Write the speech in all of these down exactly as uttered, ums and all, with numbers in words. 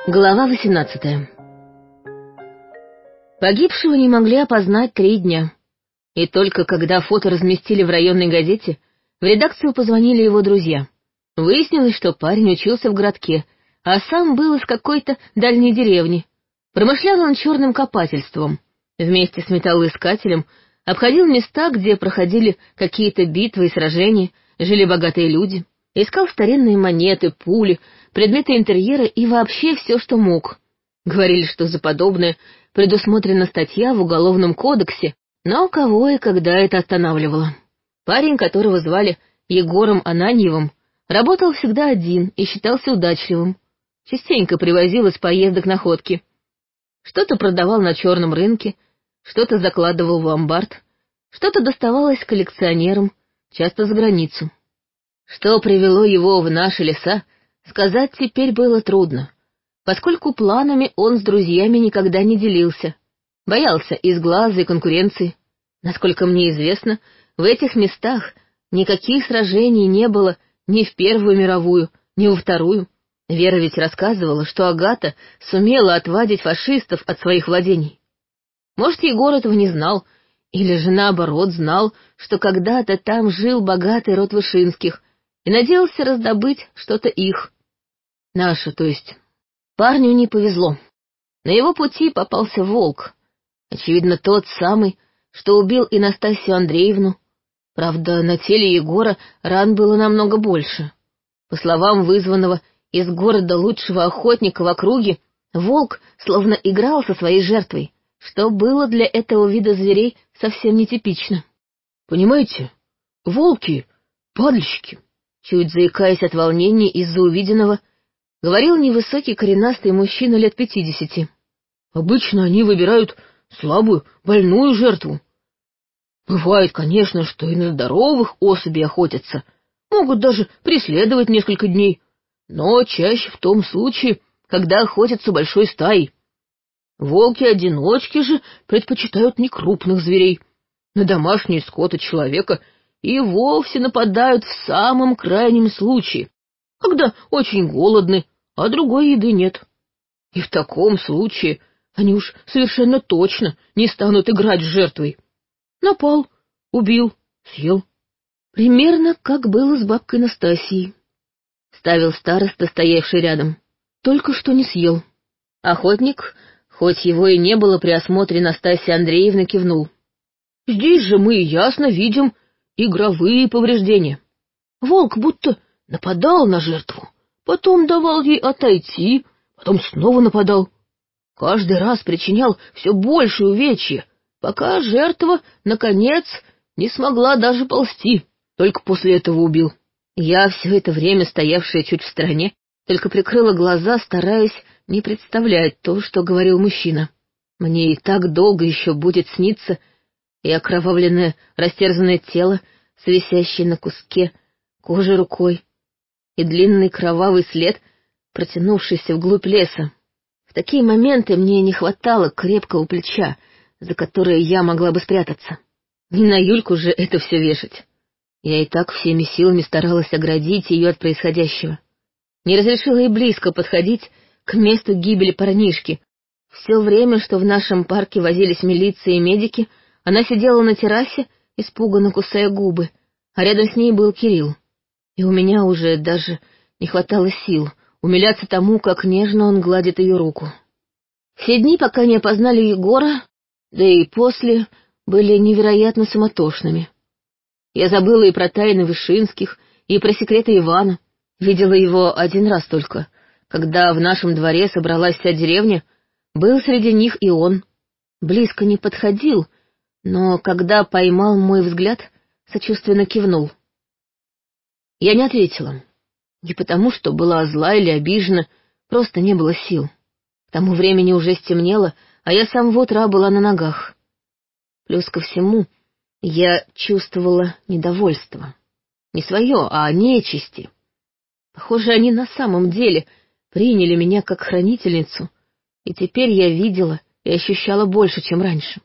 Глава восемнадцатая. Погибшего не могли опознать три дня. И только когда фото разместили в районной газете, в редакцию позвонили его друзья. Выяснилось, что парень учился в городке, а сам был из какой-то дальней деревни. Промышлял он черным копательством. Вместе с металлоискателем обходил места, где проходили какие-то битвы и сражения, жили богатые люди. Искал старинные монеты, пули, предметы интерьера и вообще все, что мог. Говорили, что за подобное предусмотрена статья в Уголовном кодексе, но кого и когда это останавливало. Парень, которого звали Егором Ананьевым, работал всегда один и считался удачливым. Частенько привозил из поездок находки. Что-то продавал на черном рынке, что-то закладывал в ломбард, что-то доставалось коллекционерам, часто за границу. Что привело его в наши леса, сказать теперь было трудно, поскольку планами он с друзьями никогда не делился, боялся изглаза и конкуренции. Насколько мне известно, в этих местах никаких сражений не было ни в Первую мировую, ни во Вторую. Вера ведь рассказывала, что Агата сумела отвадить фашистов от своих владений. Может, Егор этого не знал, или же наоборот знал, что когда-то там жил богатый род Вышинских и надеялся раздобыть что-то их. Наше, то есть. Парню не повезло. На его пути попался волк. Очевидно, тот самый, что убил и Настасью Андреевну. Правда, на теле Егора ран было намного больше. По словам вызванного из города лучшего охотника в округе, волк словно играл со своей жертвой, что было для этого вида зверей совсем нетипично. «Понимаете, волки — падальщики», — чуть заикаясь от волнения из-за увиденного, говорил невысокий коренастый мужчина лет пятидесяти. «Обычно они выбирают слабую, больную жертву. Бывает, конечно, что и на здоровых особей охотятся, могут даже преследовать несколько дней, но чаще в том случае, когда охотятся большой стаей. Волки-одиночки же предпочитают некрупных зверей, на домашний скот и человека и вовсе нападают в самом крайнем случае, когда очень голодны, а другой еды нет. И в таком случае они уж совершенно точно не станут играть с жертвой. Напал, убил, съел. Примерно как было с бабкой Настасьей. Ставил староста, стоявший рядом. Только что не съел. Охотник, хоть его и не было при осмотре Настасьи Андреевны, кивнул. Здесь же мы ясно видим игровые повреждения. Волк будто нападал на жертву, потом давал ей отойти, потом снова нападал. Каждый раз причинял все больше увечья, пока жертва, наконец, не смогла даже ползти, только после этого убил. Я, все это время стоявшая чуть в стороне, только прикрыла глаза, стараясь не представлять то, что говорил мужчина. Мне и так долго еще будет сниться и окровавленное, растерзанное тело, с висящей на куске кожи рукой, и длинный кровавый след, протянувшийся вглубь леса. В такие моменты мне не хватало крепкого плеча, за которое я могла бы спрятаться. Не на Юльку же это все вешать. Я и так всеми силами старалась оградить ее от происходящего. Не разрешила и близко подходить к месту гибели парнишки. Все время, что в нашем парке возились милиция и медики, она сидела на террасе, испуганно кусая губы, а рядом с ней был Кирилл. И у меня уже даже не хватало сил умиляться тому, как нежно он гладит ее руку. Все дни, пока не опознали Егора, да и после, были невероятно суматошными. Я забыла и про тайны Вышинских, и про секреты Ивана. Видела его один раз только, когда в нашем дворе собралась вся деревня, был среди них и он. Близко не подходил, но когда поймал мой взгляд, сочувственно кивнул. Я не ответила. Не потому, что была зла или обижена, просто не было сил. К тому времени уже стемнело, а я с самого утра была на ногах. Плюс ко всему, я чувствовала недовольство. Не свое, а нечисти. Похоже, они на самом деле приняли меня как хранительницу, и теперь я видела и ощущала больше, чем раньше.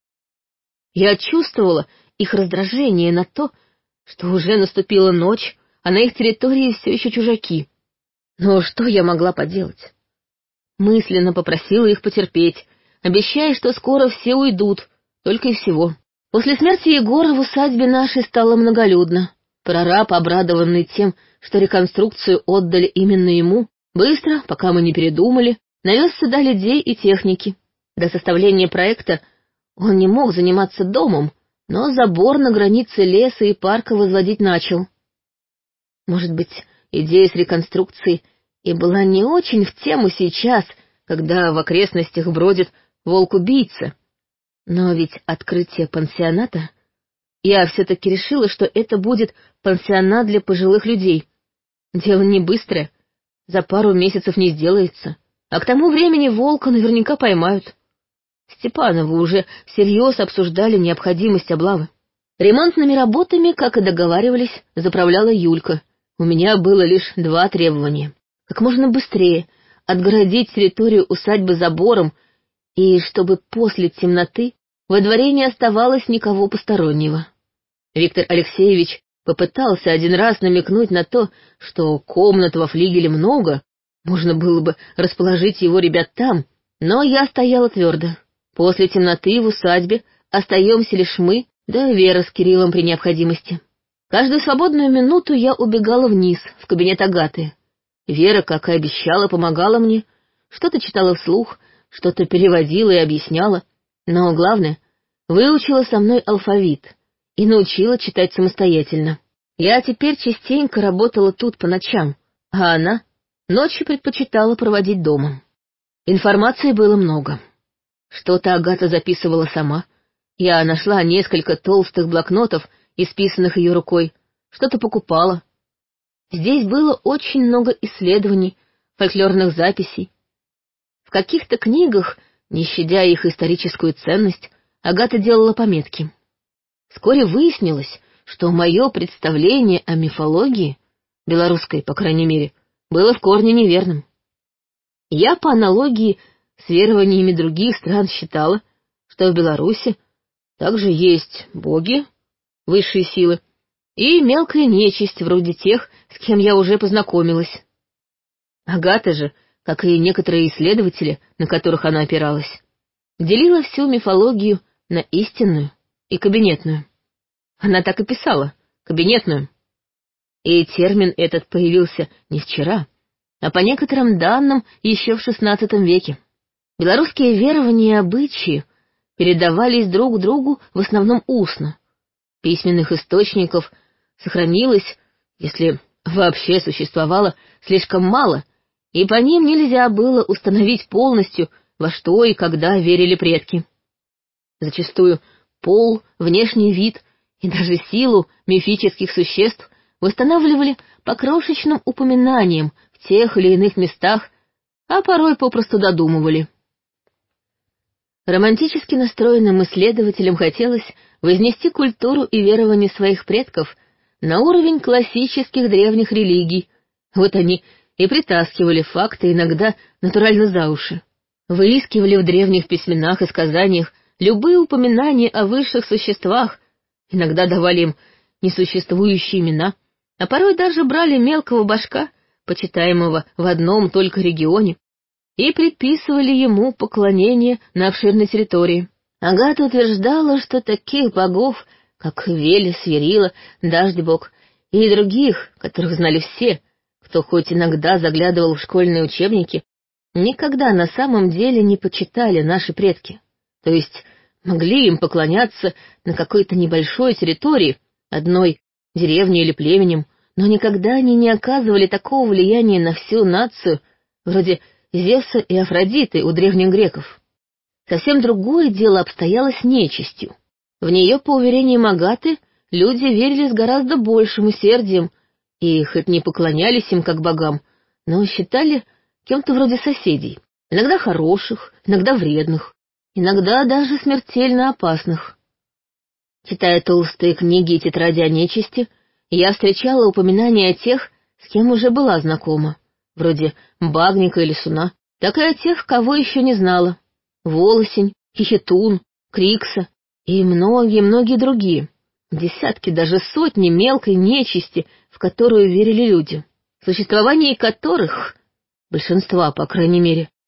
Я чувствовала их раздражение на то, что уже наступила ночь, а на их территории все еще чужаки. Но что я могла поделать? Мысленно попросила их потерпеть, обещая, что скоро все уйдут, только и всего. После смерти Егора в усадьбе нашей стало многолюдно. Прораб, обрадованный тем, что реконструкцию отдали именно ему, быстро, пока мы не передумали, навез сюда людей и техники. До составления проекта он не мог заниматься домом, но забор на границе леса и парка возводить начал. Может быть, идея с реконструкцией и была не очень в тему сейчас, когда в окрестностях бродит волк-убийца. Но ведь открытие пансионата... Я все-таки решила, что это будет пансионат для пожилых людей. Дело не быстрое, за пару месяцев не сделается, а к тому времени волка наверняка поймают. Степановы уже всерьез обсуждали необходимость облавы. Ремонтными работами, как и договаривались, заправляла Юлька. У меня было лишь два требования. Как можно быстрее отгородить территорию усадьбы забором, и чтобы после темноты во дворе не оставалось никого постороннего. Виктор Алексеевич попытался один раз намекнуть на то, что комнат во флигеле много, можно было бы расположить его ребят там, но я стояла твердо. После темноты в усадьбе остаемся лишь мы, да Вера с Кириллом при необходимости. Каждую свободную минуту я убегала вниз, в кабинет Агаты. Вера, как и обещала, помогала мне, что-то читала вслух, что-то переводила и объясняла, но главное, выучила со мной алфавит и научила читать самостоятельно. Я теперь частенько работала тут по ночам, а она ночью предпочитала проводить дома. Информации было много. Что-то Агата записывала сама. Я нашла несколько толстых блокнотов, исписанных ее рукой, что-то покупала. Здесь было очень много исследований, фольклорных записей. В каких-то книгах, не щадя их историческую ценность, Агата делала пометки. Вскоре выяснилось, что мое представление о мифологии, белорусской, по крайней мере, было в корне неверным. Я по аналогии с верованиями других стран считала, что в Беларуси также есть боги, высшие силы, и мелкая нечисть, вроде тех, с кем я уже познакомилась. Агата же, как и некоторые исследователи, на которых она опиралась, делила всю мифологию на истинную и кабинетную. Она так и писала — кабинетную. И термин этот появился не вчера, а по некоторым данным еще в шестнадцатом веке. Белорусские верования и обычаи передавались друг другу в основном устно. Письменных источников сохранилось, если вообще существовало, слишком мало, и по ним нельзя было установить полностью, во что и когда верили предки. Зачастую пол, внешний вид и даже силу мифических существ восстанавливали по крошечным упоминаниям в тех или иных местах, а порой попросту додумывали. Романтически настроенным исследователям хотелось вознести культуру и верования своих предков на уровень классических древних религий. Вот они и притаскивали факты иногда натурально за уши. Выискивали в древних письменах и сказаниях любые упоминания о высших существах, иногда давали им несуществующие имена, а порой даже брали мелкого башка, почитаемого в одном только регионе, и приписывали ему поклонение на обширной территории. Агата утверждала, что таких богов, как Велес, Ярила, Дождь-бог и других, которых знали все, кто хоть иногда заглядывал в школьные учебники, никогда на самом деле не почитали наши предки. То есть могли им поклоняться на какой-то небольшой территории, одной деревней или племенем, но никогда они не оказывали такого влияния на всю нацию, вроде Зевса и Афродиты у древних греков. Совсем другое дело обстояло с нечистью. В нее, по уверениям Агаты, люди верили с гораздо большим усердием и хоть не поклонялись им как богам, но считали кем-то вроде соседей, иногда хороших, иногда вредных, иногда даже смертельно опасных. Читая толстые книги и тетради о нечисти, я встречала упоминания о тех, с кем уже была знакома, вроде Багника или Суна, так и о тех, кого еще не знала. Волосень, Хихетун, Крикса и многие-многие другие. Десятки, даже сотни мелкой нечисти, в которую верили люди, в существовании которых, большинства, по крайней мере,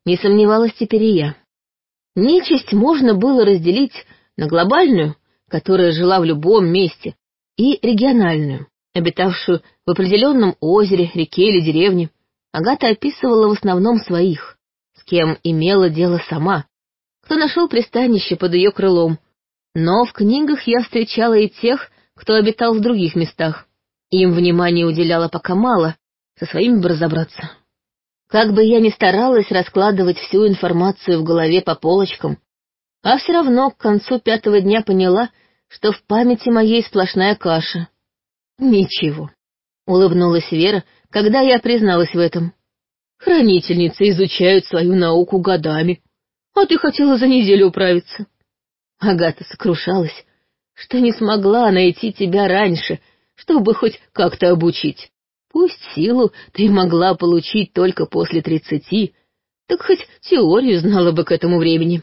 Не сомневалась теперь и я. Нечисть можно было разделить на глобальную, которая жила в любом месте, и региональную, обитавшую в определенном озере, реке или деревне. Агата описывала в основном своих, с кем имела дело сама, кто нашел пристанище под ее крылом. Но в книгах я встречала и тех, кто обитал в других местах. Им внимания уделяла пока мало, со своими бы разобраться. Как бы я ни старалась раскладывать всю информацию в голове по полочкам, а все равно к концу пятого дня поняла, что в памяти моей сплошная каша. Ничего, улыбнулась Вера, когда я призналась в этом. Хранительницы изучают свою науку годами, а ты хотела за неделю управиться. Агата сокрушалась, что не смогла найти тебя раньше, чтобы хоть как-то обучить. Пусть силу ты могла получить только после тридцати, так хоть теорию знала бы к этому времени.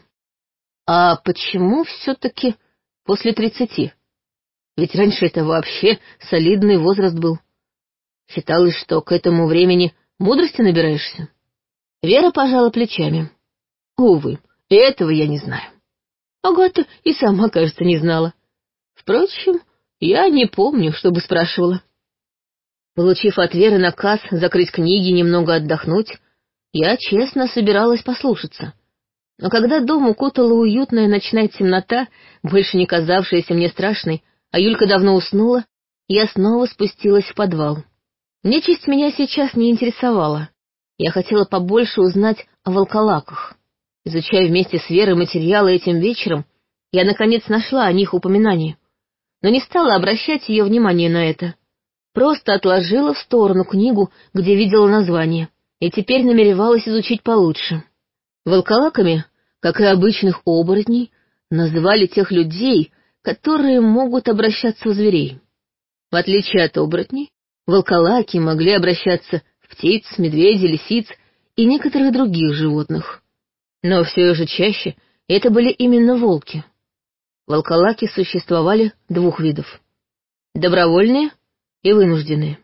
А почему все-таки после тридцати? Ведь раньше это вообще солидный возраст был. Считалось, что к этому времени мудрости набираешься. Вера пожала плечами. Увы, этого я не знаю. Агата и сама, кажется, не знала. Впрочем, я не помню, чтобы спрашивала. Получив от Веры наказ закрыть книги и немного отдохнуть, я честно собиралась послушаться. Но когда дом укутала уютная ночная темнота, больше не казавшаяся мне страшной, а Юлька давно уснула, я снова спустилась в подвал. Нечисть меня сейчас не интересовала. Я хотела побольше узнать о волколаках. Изучая вместе с Верой материалы этим вечером, я, наконец, нашла о них упоминание, но не стала обращать ее внимание на это. Просто отложила в сторону книгу, где видела название, и теперь намеревалась изучить получше. Волколаками, как и обычных оборотней, называли тех людей, которые могут обращаться в зверей. В отличие от оборотней, волколаки могли обращаться в птиц, медведей, лисиц и некоторых других животных. Но все же чаще это были именно волки. Волколаки существовали двух видов — добровольные и вынужденные.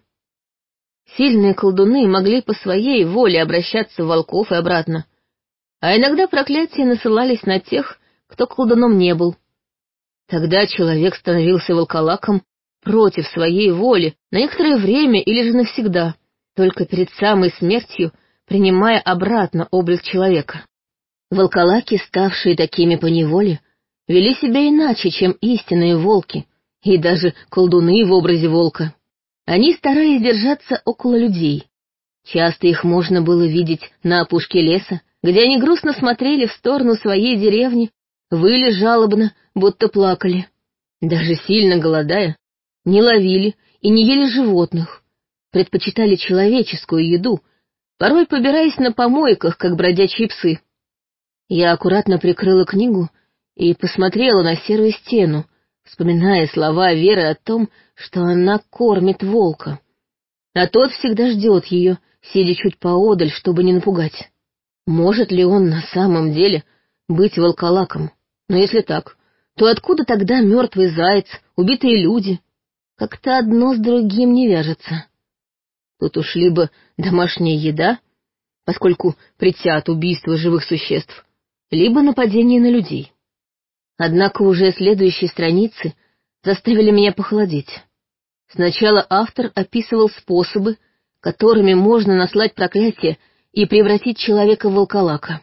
Сильные колдуны могли по своей воле обращаться в волков и обратно, а иногда проклятия насылались на тех, кто колдуном не был. Тогда человек становился волколаком против своей воли на некоторое время или же навсегда, только перед самой смертью принимая обратно облик человека. Волколаки, ставшие такими поневоле, вели себя иначе, чем истинные волки, и даже колдуны в образе волка. Они старались держаться около людей. Часто их можно было видеть на опушке леса, где они грустно смотрели в сторону своей деревни, выли жалобно, будто плакали. Даже сильно голодая, не ловили и не ели животных, предпочитали человеческую еду, порой побираясь на помойках, как бродячие псы. Я аккуратно прикрыла книгу и посмотрела на серую стену, вспоминая слова Веры о том, что она кормит волка, а тот всегда ждет ее, сидя чуть поодаль, чтобы не напугать. Может ли он на самом деле быть волколаком? Но если так, то откуда тогда мертвый заяц, убитые люди? Как-то одно с другим не вяжется. Тут уж либо домашняя еда, поскольку притят убийство живых существ, либо нападение на людей. Однако уже следующие страницы заставили меня похолодеть. Сначала автор описывал способы, которыми можно наслать проклятие и превратить человека в волколака.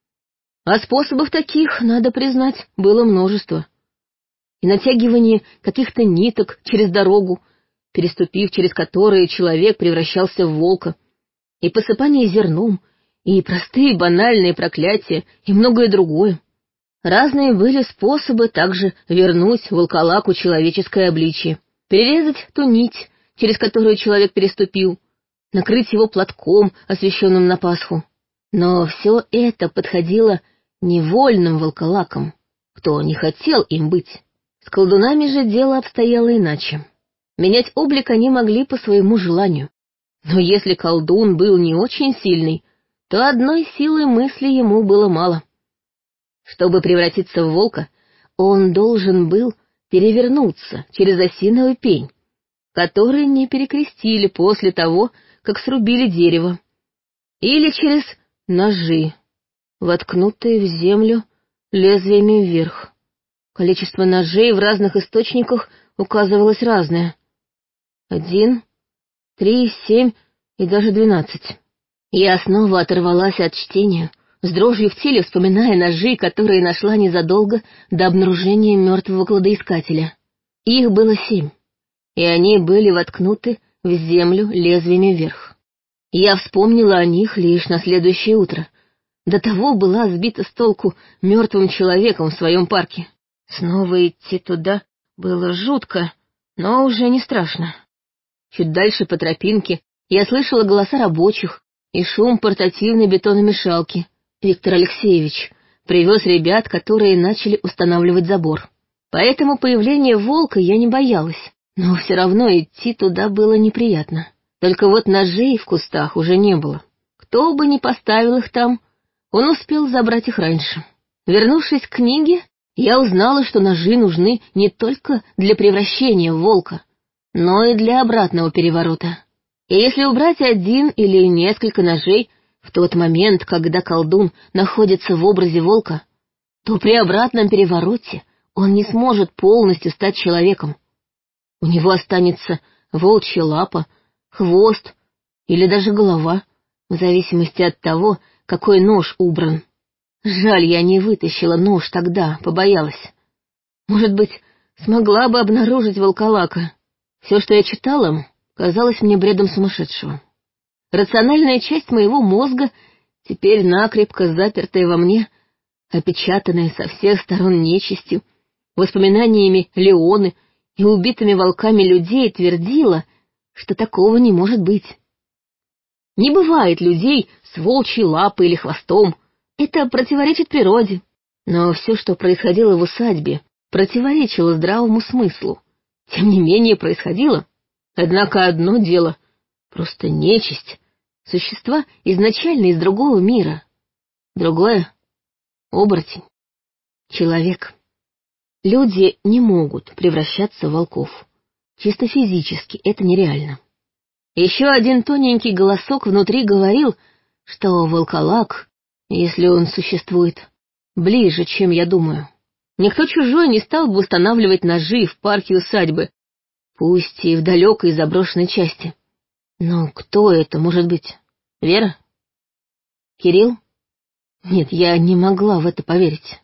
А способов таких, надо признать, было множество. И натягивание каких-то ниток через дорогу, переступив через которые человек превращался в волка, и посыпание зерном, и простые банальные проклятия, и многое другое. Разные были способы также вернуть волколаку человеческое обличие, перерезать ту нить, через которую человек переступил, накрыть его платком, освященным на Пасху. Но все это подходило невольным волколакам, кто не хотел им быть. С колдунами же дело обстояло иначе. Менять облик они могли по своему желанию. Но если колдун был не очень сильный, то одной силы мысли ему было мало. Чтобы превратиться в волка, он должен был перевернуться через осиновый пень, который не перекрестили после того, как срубили дерево, или через ножи, воткнутые в землю лезвиями вверх. Количество ножей в разных источниках указывалось разное. Один, три, семь и даже двенадцать. Я снова оторвалась от чтения, с дрожью в теле вспоминая ножи, которые нашла незадолго до обнаружения мертвого кладоискателя. Их было семь, и они были воткнуты в землю лезвиями вверх. Я вспомнила о них лишь на следующее утро. До того была сбита с толку мертвым человеком в своем парке. Снова идти туда было жутко, но уже не страшно. Чуть дальше по тропинке я слышала голоса рабочих и шум портативной бетономешалки. Виктор Алексеевич привез ребят, которые начали устанавливать забор. Поэтому появление волка я не боялась, но все равно идти туда было неприятно. Только вот ножей в кустах уже не было. Кто бы ни поставил их там, он успел забрать их раньше. Вернувшись к книге, я узнала, что ножи нужны не только для превращения в волка, но и для обратного переворота. И если убрать один или несколько ножей в тот момент, когда колдун находится в образе волка, то при обратном перевороте он не сможет полностью стать человеком. У него останется волчья лапа, хвост или даже голова, в зависимости от того, какой нож убран. Жаль, я не вытащила нож тогда, побоялась. Может быть, смогла бы обнаружить волколака. Все, что я читала, казалось мне бредом сумасшедшего. Рациональная часть моего мозга, теперь накрепко запертая во мне, опечатанная со всех сторон нечистью, воспоминаниями Леоны и убитыми волками людей, твердила, что такого не может быть. Не бывает людей с волчьей лапой или хвостом. Это противоречит природе. Но все, что происходило в усадьбе, противоречило здравому смыслу. Тем не менее происходило. Однако одно дело — просто нечисть, существа изначально из другого мира. Другое — оборотень, человек. Люди не могут превращаться в волков. Чисто физически это нереально. Еще один тоненький голосок внутри говорил, что волколак, если он существует, ближе, чем я думаю. Никто чужой не стал бы устанавливать ножи в парке усадьбы, пусть и в далекой заброшенной части. Но кто это может быть? Вера? Кирилл? Нет, я не могла в это поверить.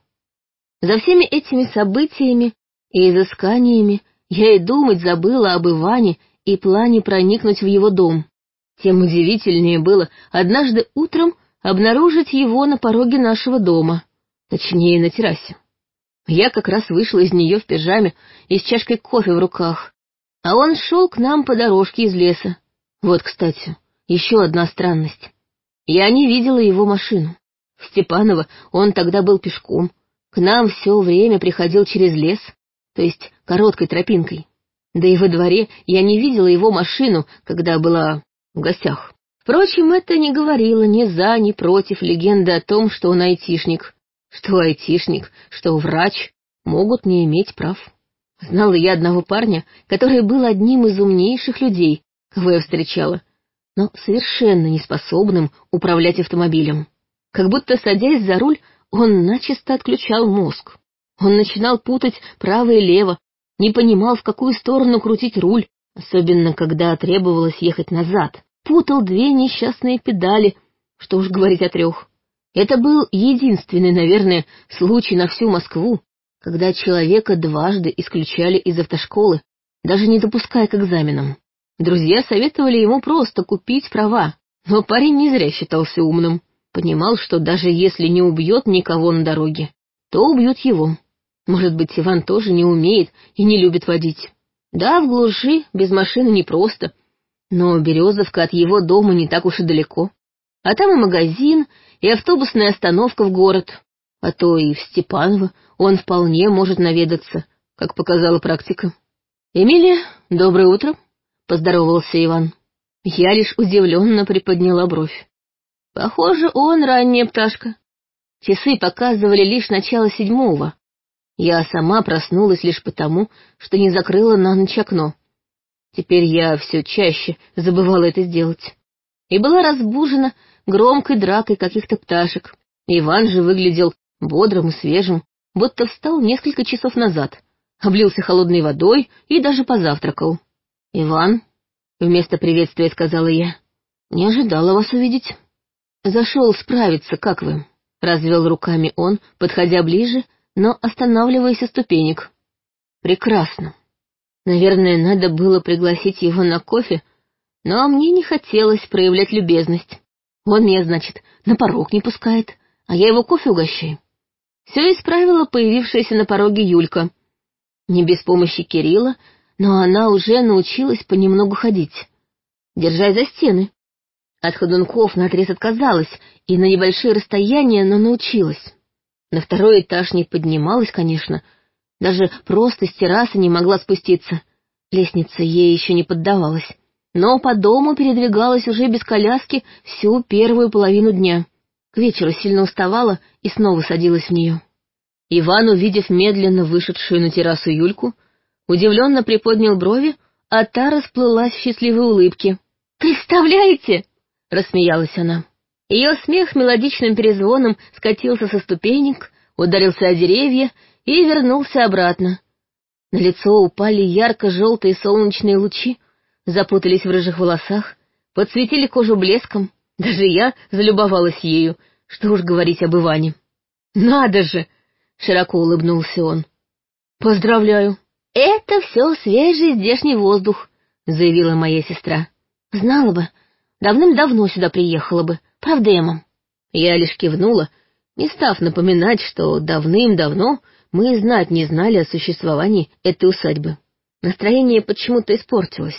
За всеми этими событиями и изысканиями я и думать забыла об Иване и плане проникнуть в его дом. Тем удивительнее было однажды утром обнаружить его на пороге нашего дома, точнее, на террасе. Я как раз вышла из нее в пижаме и с чашкой кофе в руках, а он шел к нам по дорожке из леса. Вот, кстати, еще одна странность. Я не видела его машину. В Степаново он тогда был пешком, к нам все время приходил через лес, то есть короткой тропинкой. Да и во дворе я не видела его машину, когда была в гостях. Впрочем, это не говорило ни за, ни против легенды о том, что он айтишник. Что айтишник, что врач могут не иметь прав. Знала я одного парня, который был одним из умнейших людей, кого я встречала, но совершенно неспособным управлять автомобилем. Как будто, садясь за руль, он начисто отключал мозг. Он начинал путать право и лево, не понимал, в какую сторону крутить руль, особенно когда требовалось ехать назад. Путал две несчастные педали, что уж говорить о трех. Это был единственный, наверное, случай на всю Москву, когда человека дважды исключали из автошколы, даже не допуская к экзаменам. Друзья советовали ему просто купить права, но парень не зря считался умным. Понимал, что даже если не убьет никого на дороге, то убьют его. Может быть, Иван тоже не умеет и не любит водить. Да, в глуши без машины непросто, но Березовка от его дома не так уж и далеко. А там и магазин, и автобусная остановка в город. А то и в Степаново он вполне может наведаться, как показала практика. «Эмилия, доброе утро», — поздоровался Иван. Я лишь удивленно приподняла бровь. Похоже, он ранняя пташка. Часы показывали лишь начало седьмого. Я сама проснулась лишь потому, что не закрыла на ночь окно. Теперь я все чаще забывала это сделать. И была разбужена громкой дракой каких-то пташек, Иван же выглядел бодрым и свежим, будто встал несколько часов назад, облился холодной водой и даже позавтракал. «Иван», — вместо приветствия сказала я, — «не ожидала вас увидеть». «Зашел справиться, как вы?» — развел руками он, подходя ближе, но останавливаясь у ступенек. «Прекрасно. Наверное, надо было пригласить его на кофе, но мне не хотелось проявлять любезность. Он меня, значит, на порог не пускает, а я его кофе угощаю». Все исправила появившаяся на пороге Юлька. Не без помощи Кирилла, но она уже научилась понемногу ходить, держась за стены. От ходунков наотрез отказалась и на небольшие расстояния, но научилась. На второй этаж не поднималась, конечно, даже просто с террасы не могла спуститься. Лестница ей еще не поддавалась. Но по дому передвигалась уже без коляски всю первую половину дня. К вечеру сильно уставала и снова садилась в нее. Иван, увидев медленно вышедшую на террасу Юльку, удивленно приподнял брови, а та расплылась в счастливой улыбке. «Представляете?» — рассмеялась она. Ее смех мелодичным перезвоном скатился со ступенек, ударился о деревья и вернулся обратно. На лицо упали ярко-желтые солнечные лучи, запутались в рыжих волосах, подсветили кожу блеском. Даже я залюбовалась ею, что уж говорить об Иване. «Надо же!» — широко улыбнулся он. «Поздравляю!» «Это все свежий здешний воздух», — заявила моя сестра. «Знала бы, давным-давно сюда приехала бы, правда, Эмма?» Я лишь кивнула, не став напоминать, что давным-давно мы и знать не знали о существовании этой усадьбы. Настроение почему-то испортилось.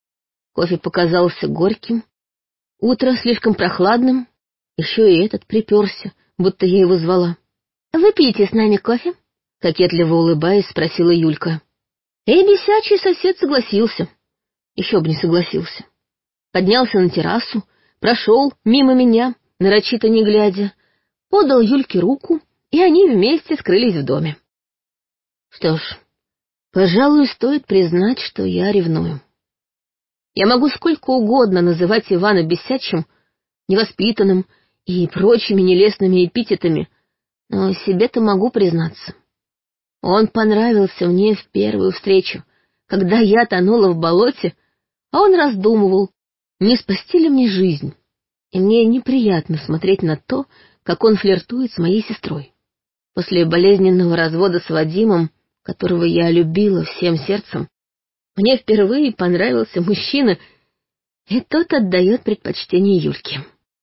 Кофе показался горьким, утро слишком прохладным, еще и этот приперся, будто я его звала. «Выпьете с нами кофе?» — кокетливо улыбаясь, спросила Юлька. И бесячий сосед согласился. Еще бы не согласился. Поднялся на террасу, прошел мимо меня, нарочито не глядя, подал Юльке руку, и они вместе скрылись в доме. Что ж, пожалуй, стоит признать, что я ревную. Я могу сколько угодно называть Ивана бесячим, невоспитанным и прочими нелестными эпитетами, но себе-то могу признаться. Он понравился мне в первую встречу, когда я тонула в болоте, а он раздумывал, не спасти ли мне жизнь. И мне неприятно смотреть на то, как он флиртует с моей сестрой. После болезненного развода с Вадимом, которого я любила всем сердцем, мне впервые понравился мужчина, и тот отдает предпочтение Юльке.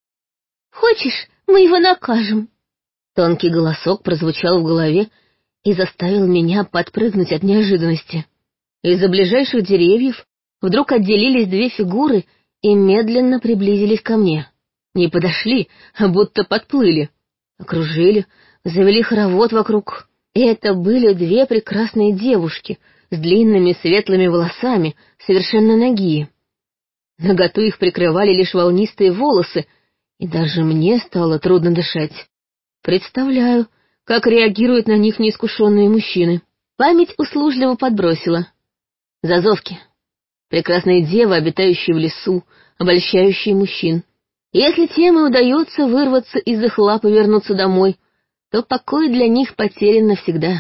«Хочешь, мы его накажем?» Тонкий голосок прозвучал в голове и заставил меня подпрыгнуть от неожиданности. Из-за ближайших деревьев вдруг отделились две фигуры и медленно приблизились ко мне. Не подошли, а будто подплыли. Окружили, завели хоровод вокруг. И это были две прекрасные девушки с длинными светлыми волосами, совершенно нагие. Наготу их прикрывали лишь волнистые волосы, и даже мне стало трудно дышать. Представляю, как реагируют на них неискушенные мужчины. Память услужливо подбросила. Зазовки. Прекрасные девы, обитающие в лесу, обольщающие мужчин. Если тем и удается вырваться из их лап и вернуться домой, то покой для них потерян навсегда.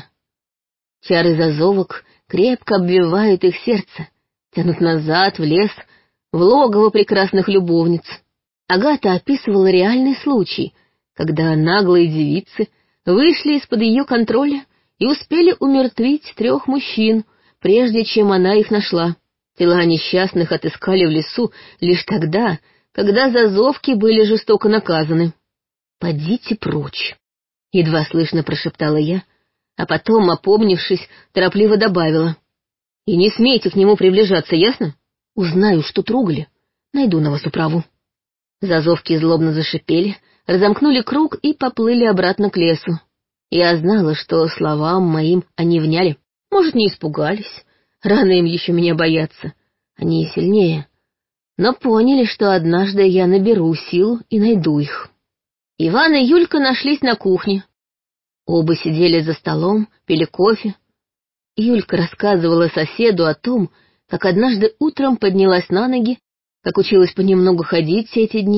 Чары зазовок крепко обвивают их сердце, тянут назад, в лес, в логово прекрасных любовниц. Агата описывала реальный случай, когда наглые девицы вышли из-под ее контроля и успели умертвить трех мужчин, прежде чем она их нашла. Тела несчастных отыскали в лесу лишь тогда, когда зазовки были жестоко наказаны. «Подите прочь», — едва слышно прошептала я, а потом, опомнившись, торопливо добавила. «И не смейте к нему приближаться, ясно? Узнаю, что трогали, найду на вас управу». Зазовки злобно зашипели, разомкнули круг и поплыли обратно к лесу. Я знала, что словам моим они вняли. Может, не испугались, рано им еще меня бояться, они и сильнее, но поняли, что однажды я наберу силу и найду их. Иван и Юлька нашлись на кухне. Оба сидели за столом, пили кофе. Юлька рассказывала соседу о том, как однажды утром поднялась на ноги, как училась понемногу ходить все эти дни,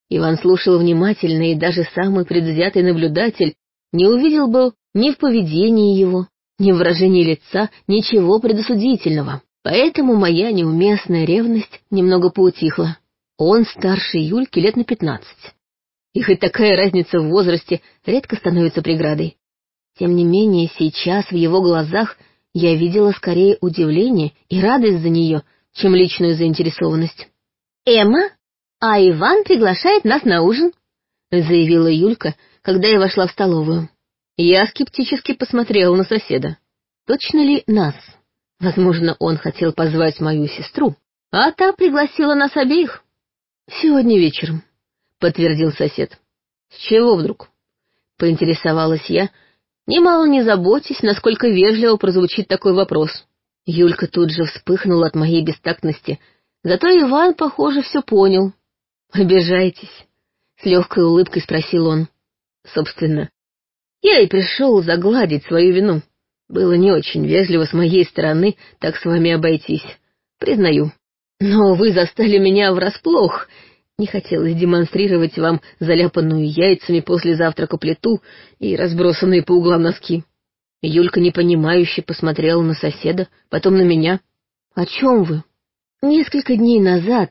Иван слушал внимательно, и даже самый предвзятый наблюдатель не увидел бы ни в поведении его, ни в выражении лица ничего предосудительного. Поэтому моя неуместная ревность немного поутихла. Он старше Юльки лет на пятнадцать. И хоть такая разница в возрасте редко становится преградой. Тем не менее, сейчас в его глазах я видела скорее удивление и радость за нее, чем личную заинтересованность. «Эмма, а Иван приглашает нас на ужин», — заявила Юлька, когда я вошла в столовую. Я скептически посмотрела на соседа. Точно ли нас? Возможно, он хотел позвать мою сестру, а та пригласила нас обеих. «Сегодня вечером», — подтвердил сосед. «С чего вдруг?» — поинтересовалась я, немало не заботясь, насколько вежливо прозвучит такой вопрос. Юлька тут же вспыхнула от моей бестактности, зато Иван, похоже, все понял. «Обижаетесь?» — с легкой улыбкой спросил он. «Собственно, я и пришел загладить свою вину. Было не очень вежливо с моей стороны так с вами обойтись, признаю. Но вы застали меня врасплох. Не хотелось демонстрировать вам заляпанную яйцами после завтрака плиту и разбросанные по углам носки». Юлька непонимающе посмотрела на соседа, потом на меня. «О чем вы?» «Несколько дней назад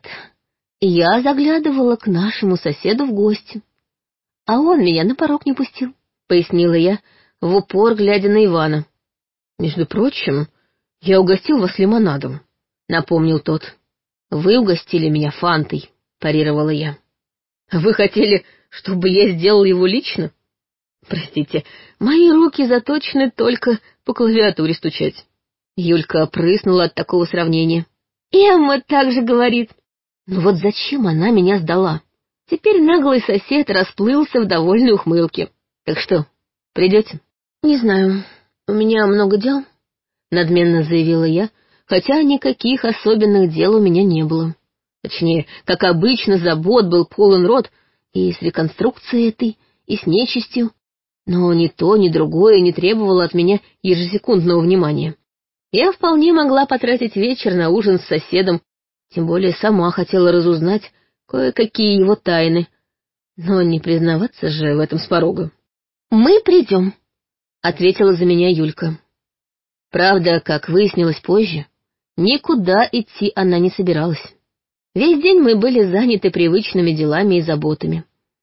я заглядывала к нашему соседу в гости, а он меня на порог не пустил», — пояснила я, в упор глядя на Ивана. «Между прочим, я угостил вас лимонадом», — напомнил тот. «Вы угостили меня фантой», — парировала я. «Вы хотели, чтобы я сделал его лично? Простите, мои руки заточены только по клавиатуре стучать». Юлька опрыснула от такого сравнения. «Эмма так же говорит». Ну вот зачем она меня сдала? Теперь наглый сосед расплылся в довольной ухмылке. «Так что, придете?» «Не знаю, у меня много дел», — надменно заявила я, хотя никаких особенных дел у меня не было. Точнее, как обычно, забот был полон рот и с реконструкцией этой, и с нечистью. Но ни то, ни другое не требовало от меня ежесекундного внимания. Я вполне могла потратить вечер на ужин с соседом, тем более сама хотела разузнать кое-какие его тайны. Но не признаваться же в этом с порога. «Мы придем», — ответила за меня Юлька. Правда, как выяснилось позже, никуда идти она не собиралась. Весь день мы были заняты привычными делами и заботами.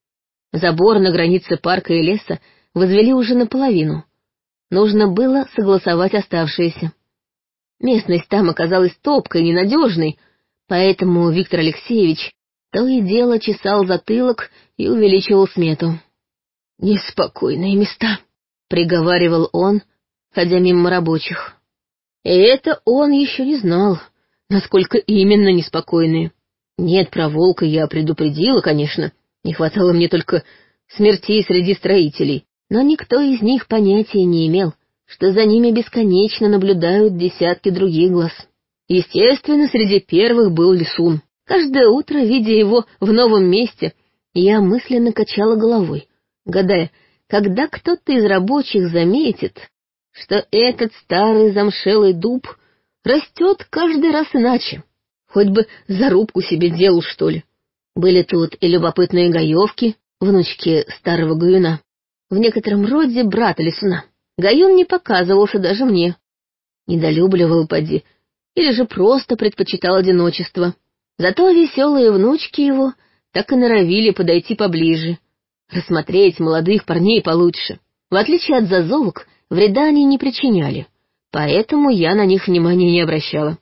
Забор на границе парка и леса возвели уже наполовину. Нужно было согласовать оставшиеся. Местность там оказалась топкой, ненадежной, поэтому Виктор Алексеевич то и дело чесал затылок и увеличивал смету. «Неспокойные места», — приговаривал он, ходя мимо рабочих. И это он еще не знал, насколько именно неспокойные. Нет, про волка я предупредила, конечно, не хватало мне только смертей среди строителей, но никто из них понятия не имел, что за ними бесконечно наблюдают десятки других глаз. Естественно, среди первых был Лисун. Каждое утро, видя его в новом месте, я мысленно качала головой, гадая, когда кто-то из рабочих заметит, что этот старый замшелый дуб растет каждый раз иначе. Хоть бы зарубку себе делал, что ли. Были тут и любопытные гаевки, внучки старого Гаюна, в некотором роде брата Лисуна. Гаюн не показывался даже мне. Недолюбливал поди, или же просто предпочитал одиночество. Зато веселые внучки его так и норовили подойти поближе, рассмотреть молодых парней получше. В отличие от зазовок, вреда они не причиняли, поэтому я на них внимания не обращала.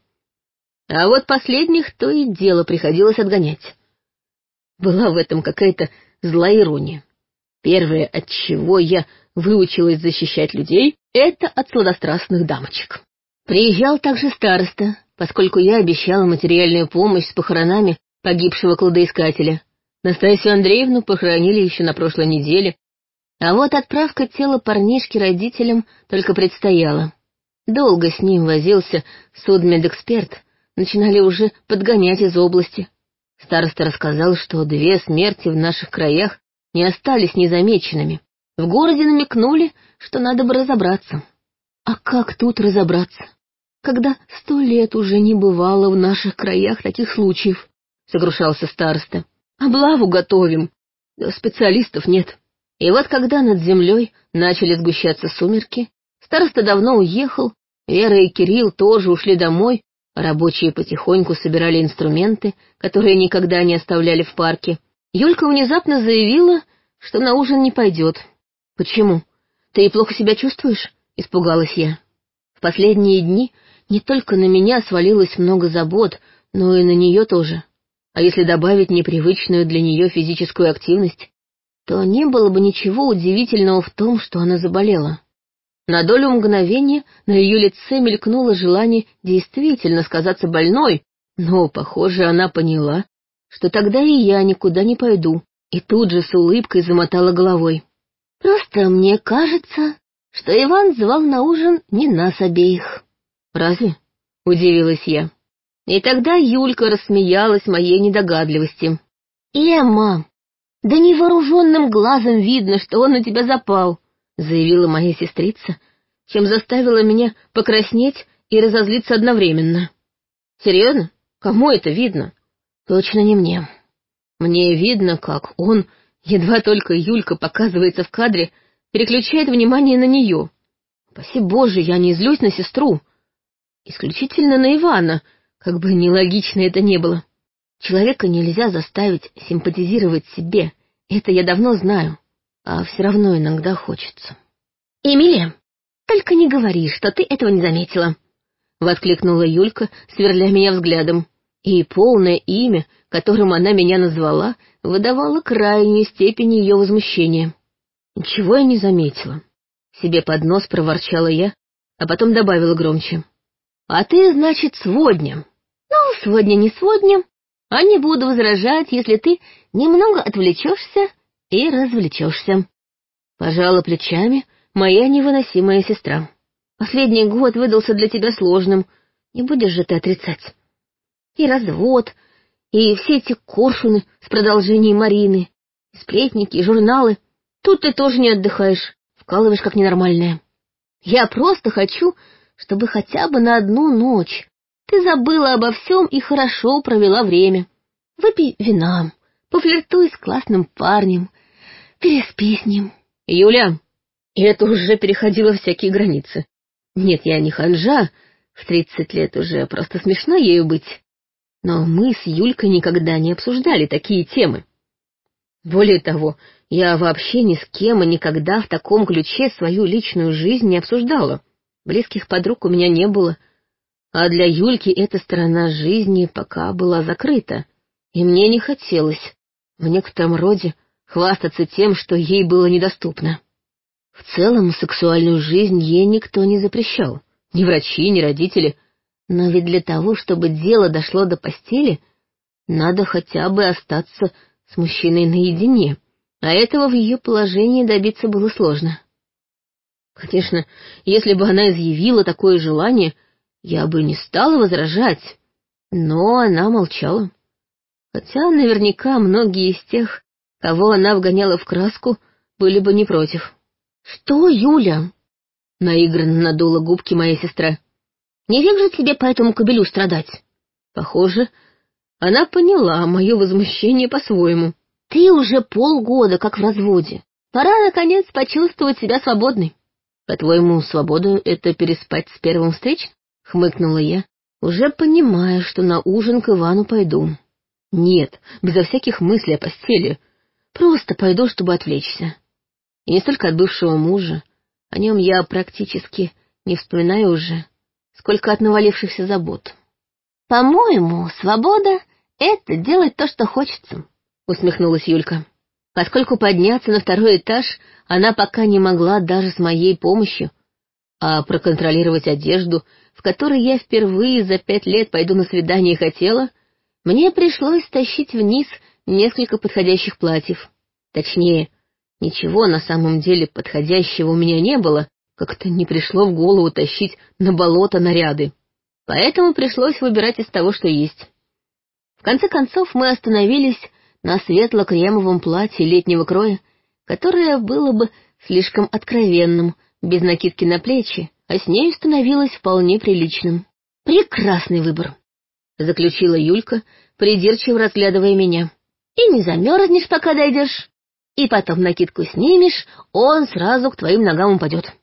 А вот последних то и дело приходилось отгонять. Была в этом какая-то злая ирония. Первое, от чего я выучилась защищать людей, это от сладострастных дамочек. Приезжал также староста, поскольку я обещала материальную помощь с похоронами погибшего кладоискателя. Настасью Андреевну похоронили еще на прошлой неделе, а вот отправка тела парнишки родителям только предстояла. Долго с ним возился судмедэксперт, начинали уже подгонять из области. Староста рассказал, что две смерти в наших краях не остались незамеченными. В городе намекнули, что надо бы разобраться. А как тут разобраться, когда сто лет уже не бывало в наших краях таких случаев? — сокрушался староста. Облаву готовим. Да специалистов нет. И вот когда над землей начали сгущаться сумерки, староста давно уехал, Вера и Кирилл тоже ушли домой, а рабочие потихоньку собирали инструменты, которые никогда не оставляли в парке. Юлька внезапно заявила, что на ужин не пойдет. «Почему? Ты плохо себя чувствуешь?» — испугалась я. В последние дни не только на меня свалилось много забот, но и на нее тоже. А если добавить непривычную для нее физическую активность, то не было бы ничего удивительного в том, что она заболела. На долю мгновения на ее лице мелькнуло желание действительно сказаться больной, но, похоже, она поняла, что тогда и я никуда не пойду, и тут же с улыбкой замотала головой. «Просто мне кажется, что Иван звал на ужин не нас обеих». «Разве?» — удивилась я. И тогда Юлька рассмеялась моей недогадливости. «Эмма, да невооруженным глазом видно, что он на тебя запал», — заявила моя сестрица, чем заставила меня покраснеть и разозлиться одновременно. «Серьезно? Кому это видно?» «Точно не мне. Мне видно, как он, едва только Юлька показывается в кадре, переключает внимание на нее. Спаси Боже, я не злюсь на сестру. Исключительно на Ивана, как бы нелогично это не было. Человека нельзя заставить симпатизировать себе, это я давно знаю, а все равно иногда хочется». «Эмилия, только не говори, что ты этого не заметила», — воскликнула Юлька, сверля меня взглядом. И полное имя, которым она меня назвала, выдавало крайнюю степень ее возмущения. «Ничего я не заметила», — себе под нос проворчала я, а потом добавила громче. «А ты, значит, сводня». «Ну, сводня не сводня, а не буду возражать, если ты немного отвлечешься и развлечешься». Пожала плечами моя невыносимая сестра. «Последний год выдался для тебя сложным, не будешь же ты отрицать. И развод, и все эти коршуны с продолжением Марины, и сплетники, и журналы. Тут ты тоже не отдыхаешь, вкалываешь как ненормальная. Я просто хочу, чтобы хотя бы на одну ночь ты забыла обо всем и хорошо провела время. Выпей вина, пофлиртуй с классным парнем, переспи с ним». «Юля, это уже переходило всякие границы. Нет, я не ханжа, в тридцать лет уже просто смешно ею быть. Но мы с Юлькой никогда не обсуждали такие темы. Более того, я вообще ни с кем и никогда в таком ключе свою личную жизнь не обсуждала. Близких подруг у меня не было, а для Юльки эта сторона жизни пока была закрыта, и мне не хотелось в некотором роде хвастаться тем, что ей было недоступно. В целом, сексуальную жизнь ей никто не запрещал, ни врачи, ни родители, но ведь для того, чтобы дело дошло до постели, надо хотя бы остаться с мужчиной наедине, а этого в ее положении добиться было сложно. Конечно, если бы она изъявила такое желание, я бы не стала возражать, но она молчала. Хотя наверняка многие из тех, кого она вгоняла в краску, были бы не против. «Что, Юля?» — наигранно надула губки моя сестра. «Не век же тебе по этому кобелю страдать». Похоже, она поняла мое возмущение по-своему. «Ты уже полгода как в разводе. Пора, наконец, почувствовать себя свободной». «По-твоему, свобода — это переспать с первым встречным?» — хмыкнула я, уже понимая, что на ужин к Ивану пойду. «Нет, безо всяких мыслей о постели. Просто пойду, чтобы отвлечься. И не столько от бывшего мужа, о нем я практически не вспоминаю уже, сколько от навалившихся забот». «По-моему, свобода — это делать то, что хочется», — усмехнулась Юлька. Поскольку подняться на второй этаж она пока не могла даже с моей помощью, а проконтролировать одежду, в которой я впервые за пять лет пойду на свидание, хотела, мне пришлось тащить вниз несколько подходящих платьев. Точнее, ничего на самом деле подходящего у меня не было, как-то не пришло в голову тащить на болото наряды. Поэтому пришлось выбирать из того, что есть. В конце концов мы остановились на светло-кремовом платье летнего кроя, которое было бы слишком откровенным, без накидки на плечи, а с ней становилось вполне приличным. «Прекрасный выбор», — заключила Юлька, придирчиво разглядывая меня. и не замерзнешь, пока дойдешь, и потом накидку снимешь, он сразу к твоим ногам упадет.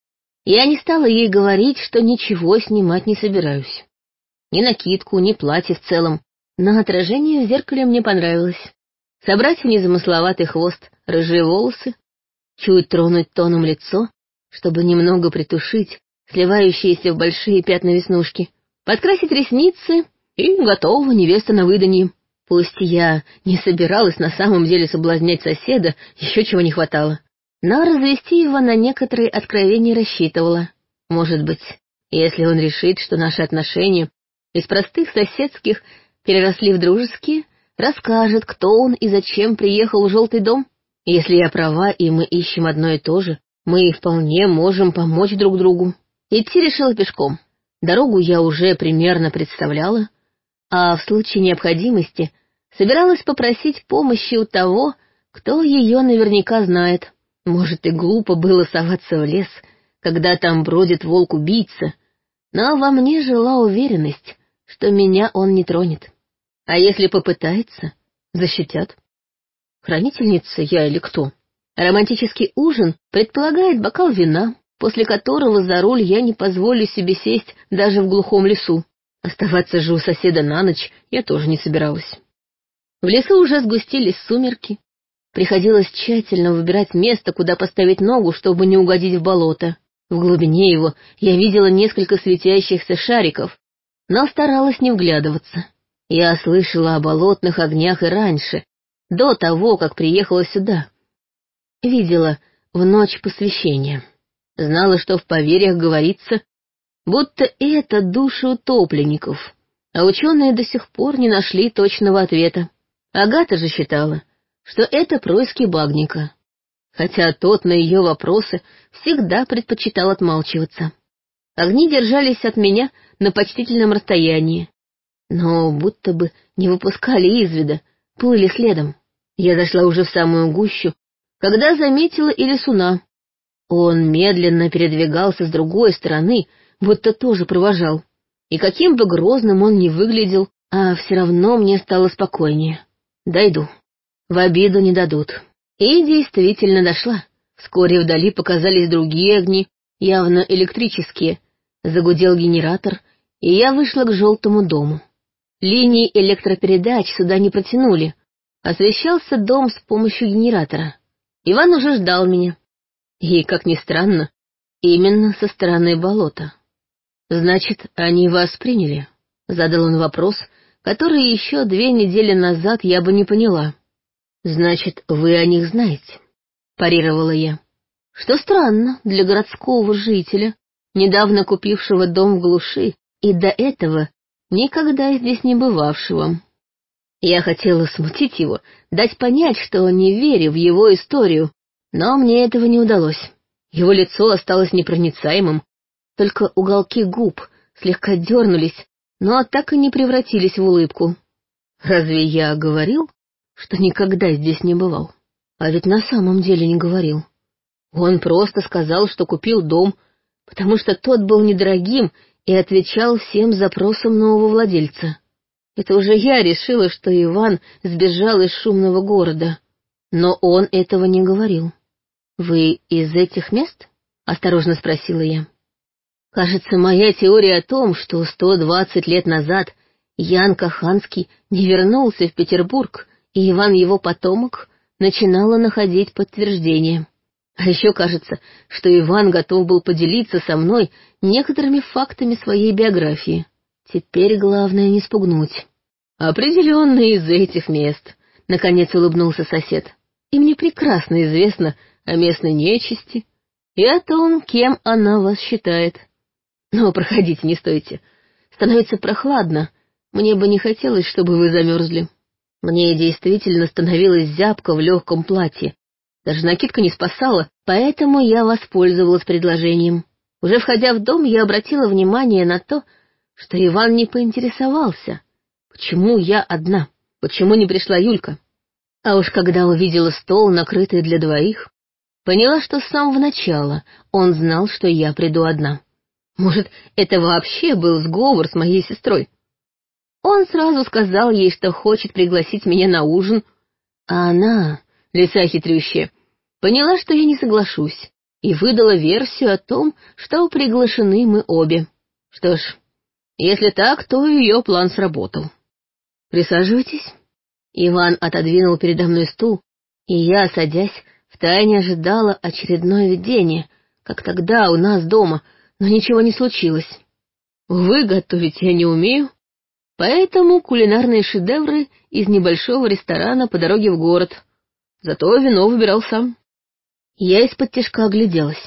Я не стала ей говорить, что ничего снимать не собираюсь. Ни накидку, ни платье в целом, но отражение в зеркале мне понравилось. Собрать в незамысловатый хвост рыжие волосы, чуть тронуть тоном лицо, чтобы немного притушить сливающиеся в большие пятна веснушки, подкрасить ресницы, и готова невеста на выданье. Пусть я не собиралась на самом деле соблазнять соседа, еще чего не хватало, но развести его на некоторые откровения рассчитывала. Может быть, если он решит, что наши отношения из простых соседских переросли в дружеские, расскажет, кто он и зачем приехал в желтый дом. Если я права, и мы ищем одно и то же, мы вполне можем помочь друг другу. Идти решила пешком. Дорогу я уже примерно представляла, а в случае необходимости собиралась попросить помощи у того, кто ее наверняка знает. Может, и глупо было соваться в лес, когда там бродит волк-убийца, но во мне жила уверенность, что меня он не тронет. А если попытается, защитят. Хранительница я или кто? Романтический ужин предполагает бокал вина, после которого за руль я не позволю себе сесть даже в глухом лесу. Оставаться же у соседа на ночь я тоже не собиралась. В лесу уже сгустились сумерки. Приходилось тщательно выбирать место, куда поставить ногу, чтобы не угодить в болото. В глубине его я видела несколько светящихся шариков, но старалась не вглядываться. Я слышала о болотных огнях и раньше, до того, как приехала сюда. Видела в ночь посвящения. Знала, что в поверьях говорится, будто это души утопленников, а ученые до сих пор не нашли точного ответа. Агата же считала, что это происки багника, хотя тот на ее вопросы всегда предпочитал отмалчиваться. Огни держались от меня на почтительном расстоянии, но будто бы не выпускали из вида, плыли следом. Я зашла уже в самую гущу, когда заметила и лесуна. Он медленно передвигался с другой стороны, будто тоже провожал. И каким бы грозным он ни выглядел, а все равно мне стало спокойнее. Дойду. В обиду не дадут. И действительно дошла. Вскоре вдали показались другие огни, явно электрические. Загудел генератор, и я вышла к желтому дому. Линии электропередач сюда не протянули. Освещался дом с помощью генератора. Иван уже ждал меня. И, как ни странно, именно со стороны болота. «Значит, они вас приняли?» — задал он вопрос, который еще две недели назад я бы не поняла. «Значит, вы о них знаете?» — парировала я. Что странно для городского жителя, недавно купившего дом в глуши и до этого никогда здесь не бывавшего. Я хотела смутить его, дать понять, что не верю в его историю, но мне этого не удалось. Его лицо осталось непроницаемым, только уголки губ слегка дернулись, но так и не превратились в улыбку. Разве я говорил, что никогда здесь не бывал? А ведь на самом деле не говорил. Он просто сказал, что купил дом, потому что тот был недорогим и отвечал всем запросам нового владельца. Это уже я решила, что Иван сбежал из шумного города, но он этого не говорил. «Вы из этих мест?» — осторожно спросила я. Кажется, моя теория о том, что сто двадцать лет назад Ян Каханский не вернулся в Петербург, и Иван его потомок, начинала находить подтверждение. А еще кажется, что Иван готов был поделиться со мной некоторыми фактами своей биографии. Теперь главное не спугнуть. «Определенно из этих мест», — наконец улыбнулся сосед. «И мне прекрасно известно о местной нечисти и о том, кем она вас считает. Но проходите, не стойте. Становится прохладно. Мне бы не хотелось, чтобы вы замерзли». Мне действительно становилось зябко в легком платье. Даже накидка не спасала, поэтому я воспользовалась предложением. Уже входя в дом, я обратила внимание на то, что Иван не поинтересовался, почему я одна, почему не пришла Юлька. А уж когда увидела стол, накрытый для двоих, поняла, что с самого начала он знал, что я приду одна. Может, это вообще был сговор с моей сестрой? Он сразу сказал ей, что хочет пригласить меня на ужин, А она, лиса хитрющая, поняла, что я не соглашусь, и выдала версию о том, что приглашены мы обе. Что ж, если так, то ее план сработал. Присаживайтесь. Иван отодвинул передо мной стул, и я, садясь, втайне ожидала очередное видение, как тогда у нас дома, но ничего не случилось. Увы, готовить я не умею, поэтому кулинарные шедевры из небольшого ресторана по дороге в город. Зато вино выбирал сам. Я из-под-тишка огляделась.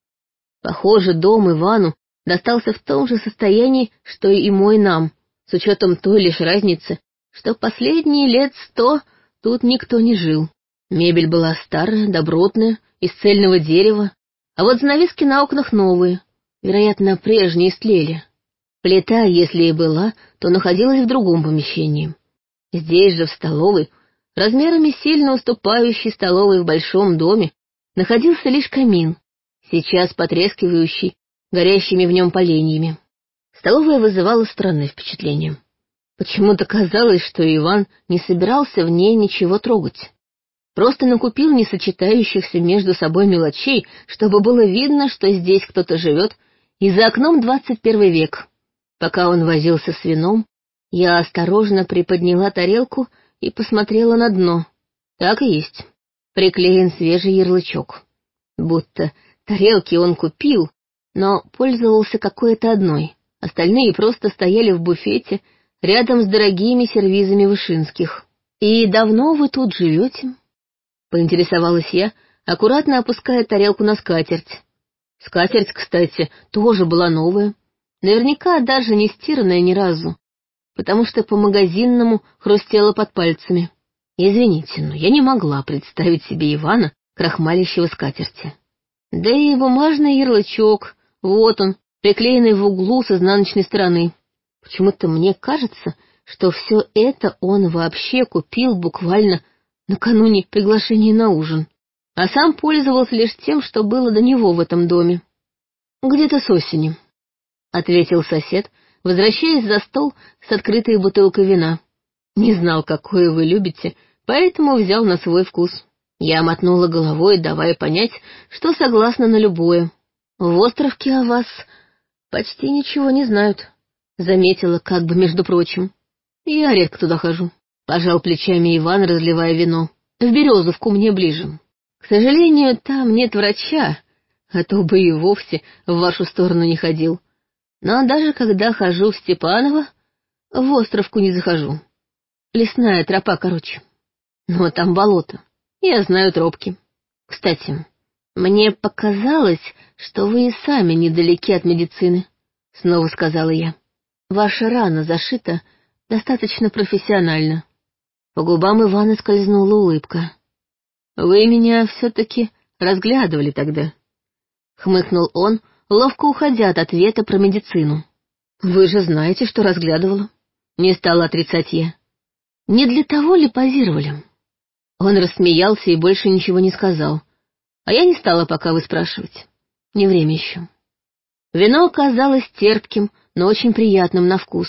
Похоже, дом Ивану достался в том же состоянии, что и мой нам, с учетом той лишь разницы, что последние лет сто тут никто не жил. Мебель была старая, добротная, из цельного дерева, а вот занавески на окнах новые, вероятно, прежние истлели. Плита, если и была, то находилась в другом помещении. Здесь же, в столовой, размерами сильно уступающей столовой в большом доме, находился лишь камин, сейчас потрескивающий горящими в нем поленьями. Столовая вызывала странное впечатление. Почему-то казалось, что Иван не собирался в ней ничего трогать. Просто накупил несочетающихся между собой мелочей, чтобы было видно, что здесь кто-то живет, и за окном двадцать первый век. Пока он возился с вином, я осторожно приподняла тарелку и посмотрела на дно. Так и есть. Приклеен свежий ярлычок. Будто тарелки он купил, но пользовался какой-то одной. Остальные просто стояли в буфете рядом с дорогими сервизами Вышинских. «И давно вы тут живете?» — поинтересовалась я, аккуратно опуская тарелку на скатерть. Скатерть, кстати, тоже была новая. Наверняка даже не стиранная ни разу, потому что по-магазинному хрустела под пальцами. Извините, но я не могла представить себе Ивана, крахмалящего скатерти. Да и бумажный ярлычок, вот он, приклеенный в углу с изнаночной стороны. Почему-то мне кажется, что все это он вообще купил буквально накануне приглашения на ужин, а сам пользовался лишь тем, что было до него в этом доме. «Где-то с осени», — ответил сосед, возвращаясь за стол с открытой бутылкой вина. «Не знал, какое вы любите, поэтому взял на свой вкус». Я мотнула головой, давая понять, что согласна на любое. «В островке о вас почти ничего не знают», — заметила как бы между прочим. «Я редко туда хожу», — пожал плечами Иван, разливая вино. «В Березовку мне ближе. К сожалению, там нет врача, а то бы и вовсе в вашу сторону не ходил. Но даже когда хожу в Степаново, в островку не захожу. Лесная тропа короче. Но там болото. Я знаю тропки. Кстати, мне показалось, что вы и сами недалеки от медицины», — снова сказала я. «Ваша рана зашита достаточно профессионально». По губам Ивана скользнула улыбка. «Вы меня все-таки разглядывали тогда», — хмыкнул он, ловко уходя от ответа про медицину. «Вы же знаете, что разглядывала», — не стала отрицать я. «Не для того ли позировали?» Он рассмеялся и больше ничего не сказал, а я не стала пока выспрашивать. Не время еще. Вино оказалось терпким, но очень приятным на вкус.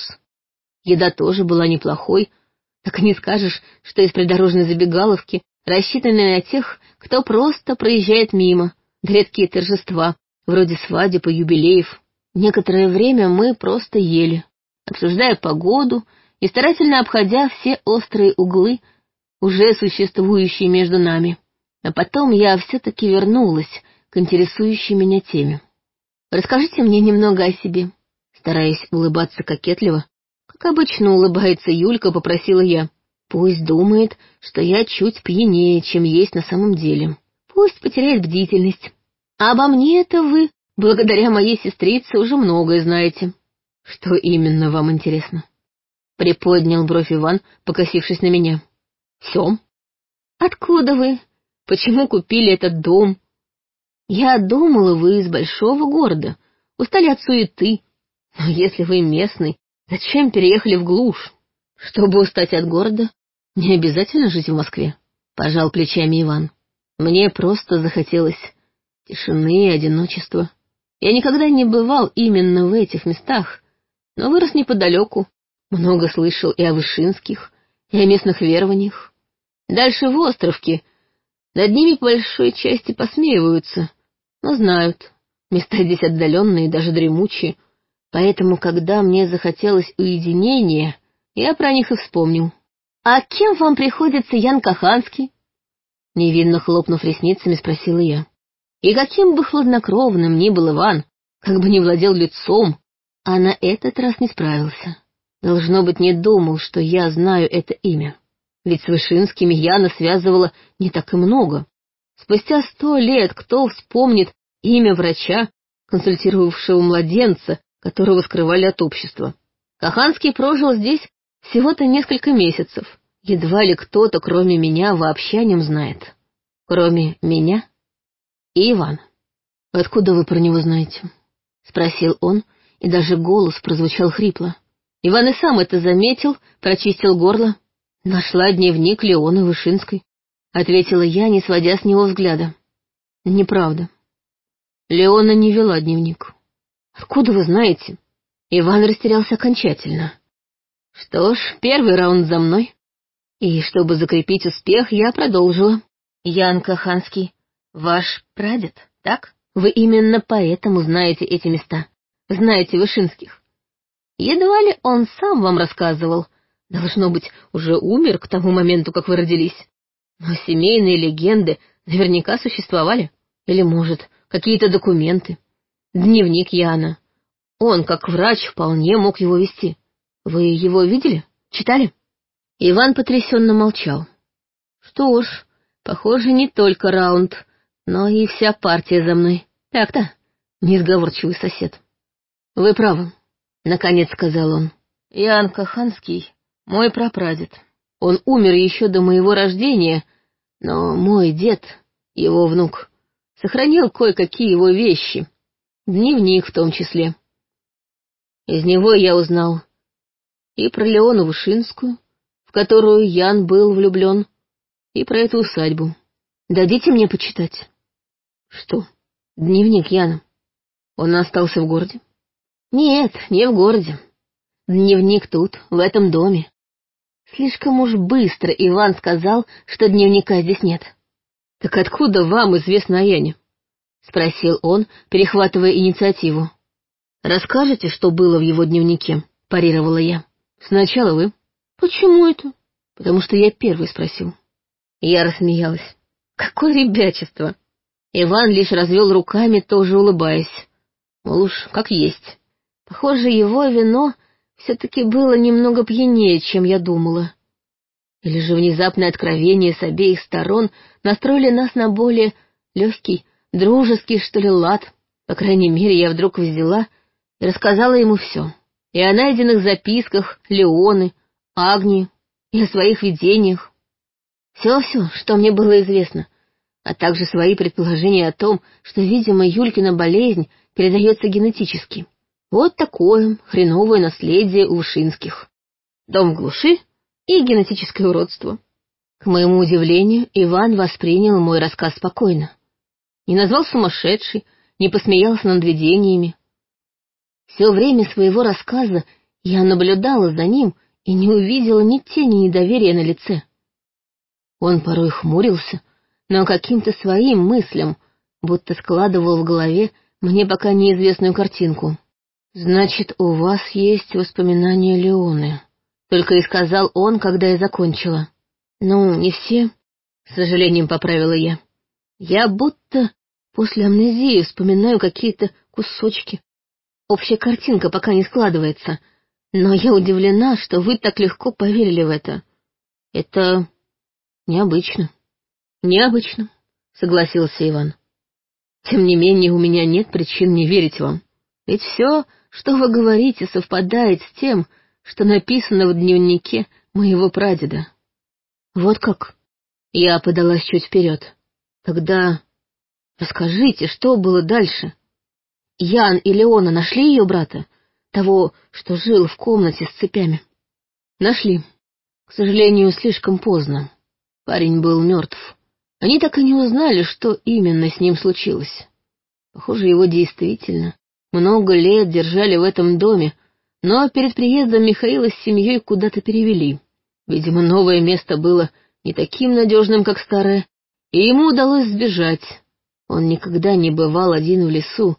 Еда тоже была неплохой, так и не скажешь, что из придорожной забегаловки, рассчитанной на тех, кто просто проезжает мимо, да редкие торжества, вроде свадеб и юбилеев. Некоторое время мы просто ели, обсуждая погоду и старательно обходя все острые углы, уже существующие между нами. А потом я все-таки вернулась к интересующей меня теме. «Расскажите мне немного о себе», — стараясь улыбаться кокетливо, как обычно улыбается Юлька, попросила я. «Пусть думает, что я чуть пьянее, чем есть на самом деле. Пусть потеряет бдительность. А обо мне это вы, благодаря моей сестрице, уже многое знаете». «Что именно вам интересно?» — приподнял бровь Иван, покосившись на меня. «Все. Откуда вы? Почему купили этот дом? Я думала, вы из большого города, устали от суеты. Но если вы местный, зачем переехали в глушь? Чтобы устать от города, не обязательно жить в Москве», — пожал плечами Иван. «Мне просто захотелось тишины и одиночества. Я никогда не бывал именно в этих местах, но вырос неподалеку, много слышал и о Вышинских, и о местных верованиях. Дальше в островке. Над ними по большой части посмеиваются, но знают. Места здесь отдаленные, даже дремучие. Поэтому, когда мне захотелось уединения, я про них и вспомнил. «А кем вам приходится Ян Каханский?» Невинно хлопнув ресницами, спросила я. И каким бы хладнокровным ни был Иван, как бы ни владел лицом, а на этот раз не справился. Должно быть, не думал, что я знаю это имя. Ведь с Вышинскими Яна связывала не так и много. Спустя сто лет кто вспомнит имя врача, консультировавшего младенца, которого скрывали от общества? Каханский прожил здесь всего-то несколько месяцев. Едва ли кто-то, кроме меня, вообще о нем знает. Кроме меня и Ивана. «Откуда вы про него знаете?» — спросил он, и даже голос прозвучал хрипло. Иван и сам это заметил, прочистил горло. «Нашла дневник Леоны Вышинской», — ответила я, не сводя с него взгляда. «Неправда. Леона не вела дневник». «Откуда вы знаете?» Иван растерялся окончательно. «Что ж, первый раунд за мной». И чтобы закрепить успех, я продолжила. «Ян Каханский, ваш прадед, так? Вы именно поэтому знаете эти места, знаете Вышинских. Едва ли он сам вам рассказывал. Должно быть, уже умер к тому моменту, как вы родились. Но семейные легенды наверняка существовали. Или, может, какие-то документы. Дневник Яна. Он, как врач, вполне мог его вести. Вы его видели? Читали?» Иван потрясенно молчал. «Что ж, похоже, не только раунд, но и вся партия за мной. Так-то, несговорчивый сосед». «Вы правы», — наконец сказал он. «Ян Каханский — мой прапрадед. Он умер еще до моего рождения, но мой дед, его внук, сохранил кое-какие его вещи, дневник в том числе. Из него я узнал и про Леону Вышинскую, в которую Ян был влюблен, и про эту усадьбу. Дадите мне почитать?» «Что? Дневник Яна. Он остался в городе?» «Нет, не в городе. Дневник тут, в этом доме. Слишком уж быстро Иван сказал, что дневника здесь нет». «Так откуда вам известно о Яне?» — спросил он, перехватывая инициативу. «Расскажете, что было в его дневнике?» — парировала я. «Сначала вы». «Почему это?» «Потому что я первый спросил». Я рассмеялась. «Какое ребячество!» Иван лишь развел руками, тоже улыбаясь. Мол, уж как есть. Похоже, его вино все-таки было немного пьянее, чем я думала. Или же внезапное откровение с обеих сторон настроили нас на более легкий, дружеский, что ли, лад. По крайней мере, я вдруг взяла и рассказала ему все. И о найденных записках Леоны, Агнии, и о своих видениях. Все-все, что мне было известно, а также свои предположения о том, что, видимо, Юлькина болезнь передается генетически. Вот такое хреновое наследие у Вышинских. Дом в глуши и генетическое уродство. К моему удивлению, Иван воспринял мой рассказ спокойно. Не назвал сумасшедшей, не посмеялся над видениями. Все время своего рассказа я наблюдала за ним и не увидела ни тени недоверия на лице. Он порой хмурился, но каким-то своим мыслям, будто складывал в голове мне пока неизвестную картинку. «Значит, у вас есть воспоминания Леоны», — только и сказал он, когда я закончила. «Ну, не все», — с сожалением поправила я. «Я будто после амнезии вспоминаю какие-то кусочки. Общая картинка пока не складывается, но я удивлена, что вы так легко поверили в это. Это необычно». «Необычно», — согласился Иван. «Тем не менее, у меня нет причин не верить вам. Ведь все, что вы говорите, совпадает с тем, что написано в дневнике моего прадеда». «Вот как?» Я подалась чуть вперед. «Тогда расскажите, что было дальше? Ян и Леона нашли ее брата, того, что жил в комнате с цепями?» «Нашли. К сожалению, слишком поздно. Парень был мертв. Они так и не узнали, что именно с ним случилось. Похоже, его действительно много лет держали в этом доме, но перед приездом Михаила с семьей куда-то перевели. Видимо, новое место было не таким надежным, как старое, и ему удалось сбежать. Он никогда не бывал один в лесу,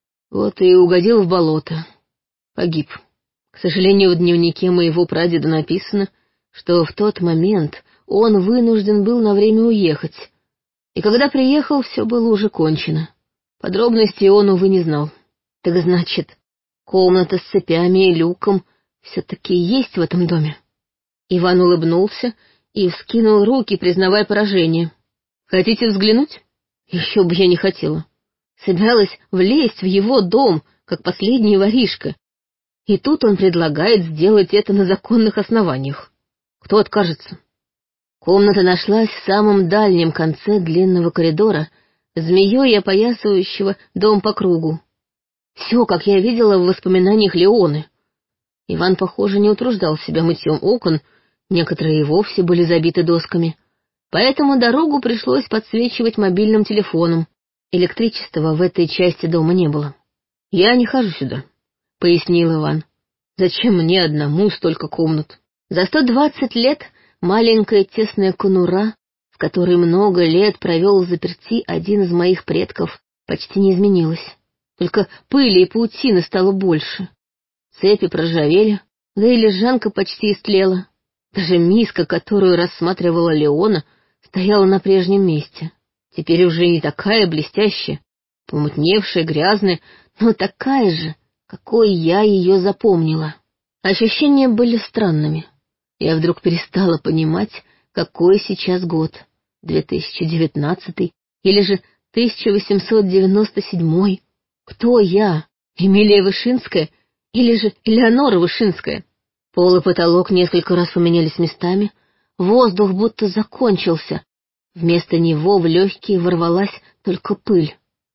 вот и угодил в болото. Погиб. К сожалению, в дневнике моего прадеда написано, что в тот момент он вынужден был на время уехать, и когда приехал, все было уже кончено. Подробностей он, увы, не знал. Так значит, комната с цепями и люком все-таки есть в этом доме? Иван улыбнулся и вскинул руки, признавая поражение. Хотите взглянуть? Еще бы я не хотела. Собиралась влезть в его дом, как последняя воришка. И тут он предлагает сделать это на законных основаниях. Кто откажется? Комната нашлась в самом дальнем конце длинного коридора, змеей опоясывающего дом по кругу. Все, как я видела в воспоминаниях Леоны. Иван, похоже, не утруждал себя мытьем окон, некоторые и вовсе были забиты досками. Поэтому дорогу пришлось подсвечивать мобильным телефоном. Электричества в этой части дома не было. «Я не хожу сюда», — пояснил Иван. «Зачем мне одному столько комнат? За сто двадцать лет маленькая тесная конура, в которой много лет провел взаперти один из моих предков, почти не изменилась. Только пыли и паутины стало больше. Цепи проржавели, да и лежанка почти истлела. Даже миска, которую рассматривала Леона, стояла на прежнем месте. Теперь уже не такая блестящая, помутневшая, грязная, но такая же, какой я ее запомнила. Ощущения были странными. Я вдруг перестала понимать, какой сейчас год, две тысячи девятнадцатый или же тысяча восемьсот девяносто седьмой. Кто я, Эмилия Вышинская или же Элеонора Вышинская? Пол и потолок несколько раз поменялись местами, воздух будто закончился, вместо него в легкие ворвалась только пыль.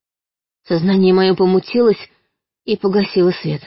Сознание мое помутилось и погасило свет.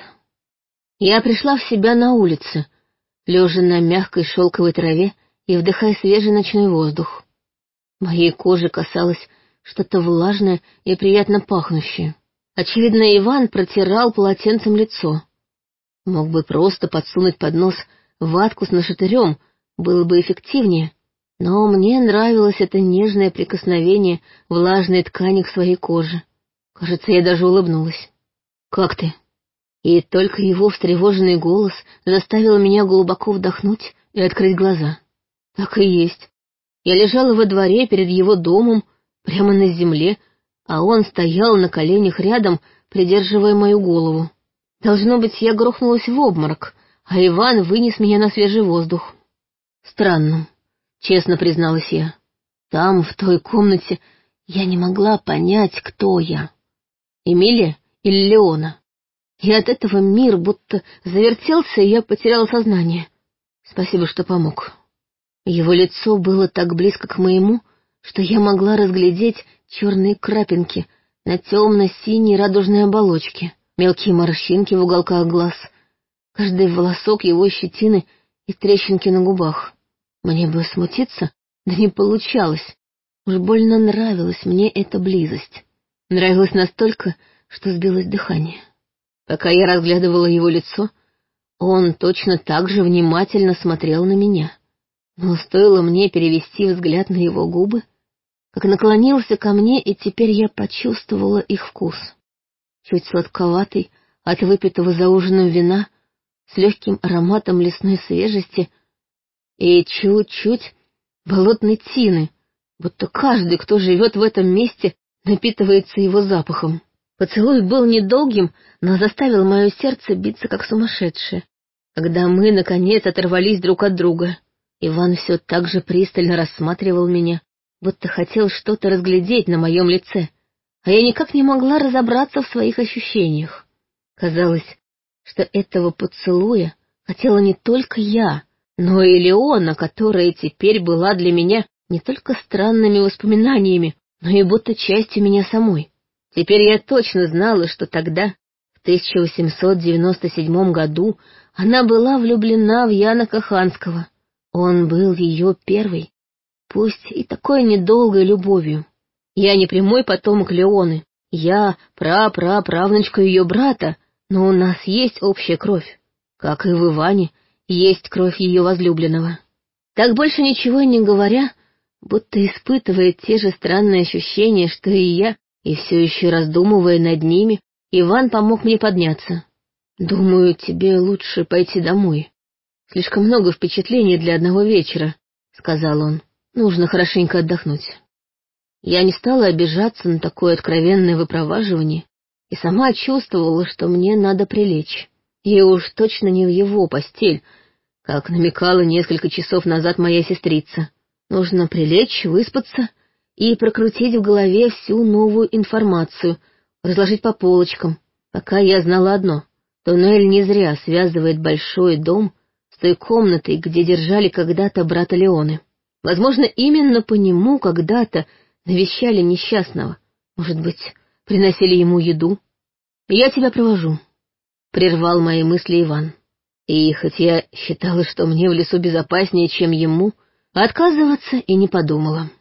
Я пришла в себя на улице, лежа на мягкой шелковой траве и вдыхая свежий ночной воздух. Моей коже касалось что-то влажное и приятно пахнущее. Очевидно, Иван протирал полотенцем лицо. Мог бы просто подсунуть под нос ватку с нашатырем, было бы эффективнее, но мне нравилось это нежное прикосновение влажной ткани к своей коже. Кажется, я даже улыбнулась. «Как ты?» И только его встревоженный голос заставил меня глубоко вдохнуть и открыть глаза. Так и есть. Я лежала во дворе перед его домом, прямо на земле, а он стоял на коленях рядом, придерживая мою голову. Должно быть, я грохнулась в обморок, а Иван вынес меня на свежий воздух. Странно, честно призналась я. Там, в той комнате, я не могла понять, кто я. Эмилия или Леона. И от этого мир будто завертелся, и я потеряла сознание. Спасибо, что помог. Его лицо было так близко к моему, что я могла разглядеть черные крапинки на темно-синей радужной оболочке, мелкие морщинки в уголках глаз, каждый волосок его щетины и трещинки на губах. Мне бы смутиться, да не получалось. Уж больно нравилась мне эта близость. Нравилось настолько, что сбилось дыхание. Пока я разглядывала его лицо, он точно так же внимательно смотрел на меня. Но стоило мне перевести взгляд на его губы, как наклонился ко мне, и теперь я почувствовала их вкус. Чуть сладковатый от выпитого за ужином вина, с легким ароматом лесной свежести и чуть-чуть болотной тины, будто каждый, кто живет в этом месте, напитывается его запахом. Поцелуй был недолгим, но заставил мое сердце биться как сумасшедшее. Когда мы, наконец, оторвались друг от друга, Иван все так же пристально рассматривал меня, будто хотел что-то разглядеть на моем лице, а я никак не могла разобраться в своих ощущениях. Казалось, что этого поцелуя хотела не только я, но и Леона, которая теперь была для меня не только странными воспоминаниями, но и будто частью меня самой. Теперь я точно знала, что тогда, в тысяча восемьсот девяносто седьмом году, она была влюблена в Яна Каханского. Он был ее первой, пусть и такой недолгой любовью. Я не прямой потомок Леоны, я пра-пра-правнучка ее брата, но у нас есть общая кровь. Как и в Иване, есть кровь ее возлюбленного. Так больше ничего не говоря, будто испытывая те же странные ощущения, что и я, и все еще раздумывая над ними, Иван помог мне подняться. «Думаю, тебе лучше пойти домой. Слишком много впечатлений для одного вечера», — сказал он. «Нужно хорошенько отдохнуть». Я не стала обижаться на такое откровенное выпроваживание и сама чувствовала, что мне надо прилечь. И уж точно не в его постель, как намекала несколько часов назад моя сестрица. Нужно прилечь, выспаться и прокрутить в голове всю новую информацию, разложить по полочкам, пока я знала одно. Туннель не зря связывает большой дом с той комнатой, где держали когда-то брата Леоны. Возможно, именно по нему когда-то навещали несчастного. Может быть, приносили ему еду. «Я тебя провожу», — прервал мои мысли Иван. И хоть я считала, что мне в лесу безопаснее, чем ему, отказываться и не подумала.